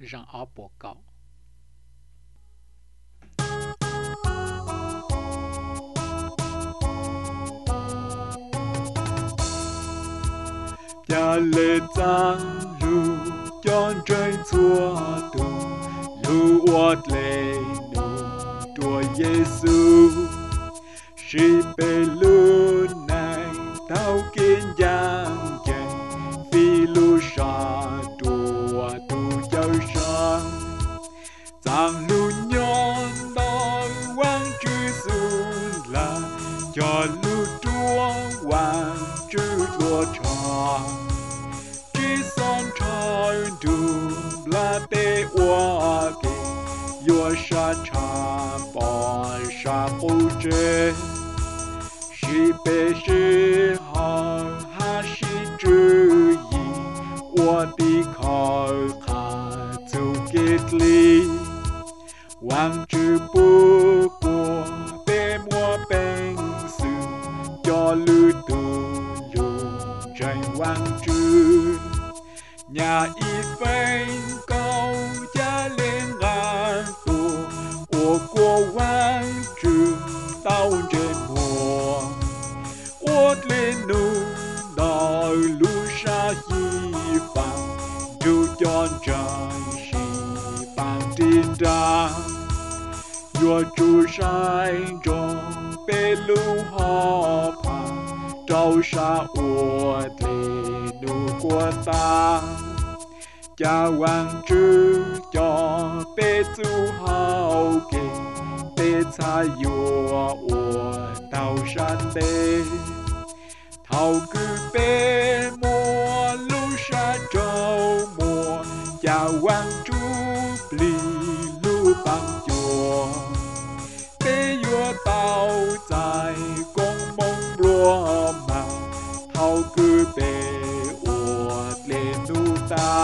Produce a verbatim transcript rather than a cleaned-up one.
让阿伯高。 nhà lệ giang lu chọn trời chúa tu lu oát lệ nu tua Giêsu si bê lu này tao kiên giang chân phi lu sa tua tu châu sang giang lu nhon đôi quang chư xuân là cho lu tua quang chư tua tròn la te wa ke yo sha cha pa sha pu je shi pe shi ha ha shi zhi yi wo di kha kha zu ge li wang zhi bu guo be mo beng su yo lu du lu zhen wang zhi nhà y phanh câu cha lên ngàn tù của cô quang trường tao trên mùa uất lên nụ đòi lu sa y phang dù chọn trời si bằng tin ra vừa chú sai trong bê lu họ phang trâu sa uất lên nụ của ta cha hoàng chư cho bê tu hào kê bê cha yua ua tàu san bê thầu cư bê mùa lu sa trâu mùa cha hoàng chú bì lu bằng chùa bê yua tàu dài con mong lúa màu thầu cư bê ua lên nu ta